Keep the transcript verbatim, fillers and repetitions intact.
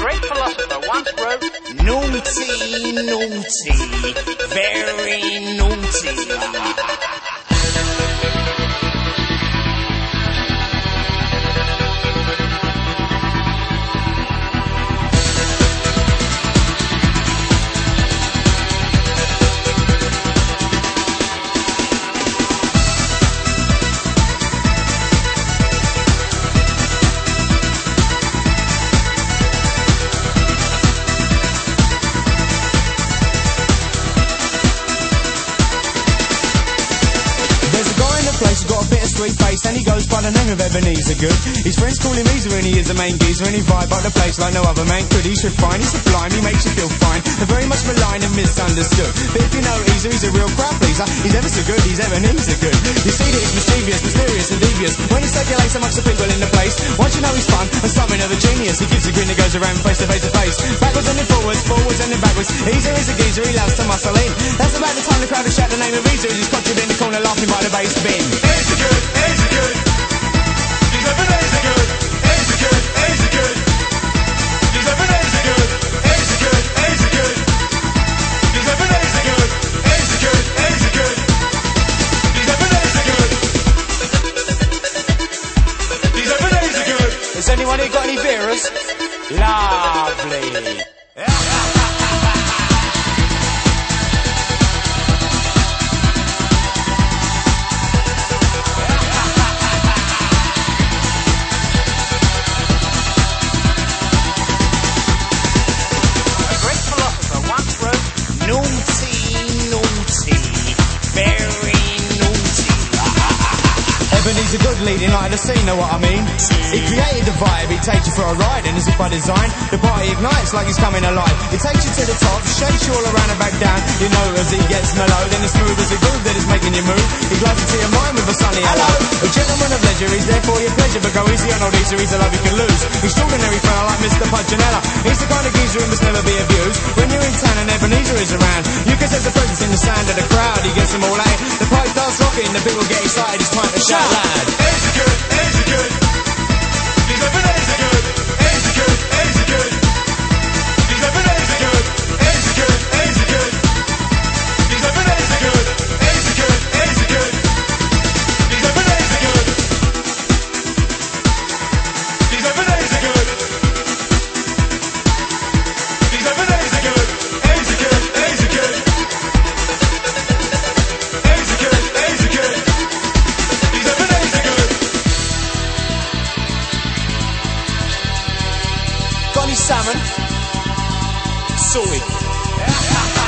great philosopher once wrote, naughty, naughty, very naughty. Place, he's got a bit of sweet face and he goes by the name of Ebenezer Good. His friends call him Easer and he is the main geezer and he vibe up the place like no other man could. He's refined, he's sublime, he makes you feel fine. They're very much maligned and misunderstood. But if you know Easer, he's a real crowd pleaser. He's ever so good, he's Ebenezer Good. You see that he's mischievous, mysterious and devious when he circulates amongst the people in the place. Once you know he's fun and something of a genius, he gives a grin that goes around face to face to face. Backwards and then forwards, forwards and then backwards. Easer is a geezer, he loves to muscle in. That's about the time the crowd will shout the name of Easer as he's conjured in the corner laughing by the bass bin. Easer Good, Easer Good, he's Ebenezer Good, Easer Good, Easer Good, he's Ebenezer Good, Easer Good, Easer Good, he's Ebenezer Good, Easer Good, Easer Good, he's Ebenezer Good, he's Ebenezer Good. Has anyone here got any beerers? Lovely. Ebenezer Good leading light of the scene, know what I mean? He created the vibe, he takes you for a ride, and as if by design, the party ignites like he's coming alive. He takes you to the top, shakes you all around and back down. You know as he gets mellow, then it's smooth as a groove that is making you move. He glides into your mind with a sunny hello. A gentleman of leisure, he's there for your pleasure, but go easy on old Easer, he's a love you can lose. Extraordinary fella like Mister Punchinella. He's the kind of geezer who must never be abused. When you're in town and Ebenezer is around, you can sense the presence in the sound of the crowd. He gets them all out. The party starts rocking, the people get excited, it's time to shout loud. Easer Good, Easer Good, he's Ebenezer Good, Easer Good, Easer Good, he's Ebenezer Good, Easer Good, Easer Good, he's Ebenezer Good, Easer Good, Easer Good, he's Ebenezer Good, he's Ebenezer Good, he's Ebenezer Good, Easer Good, Easer Good, Easer Good, Easer Good, he's Ebenezer Good. Got any salmon? Sorted.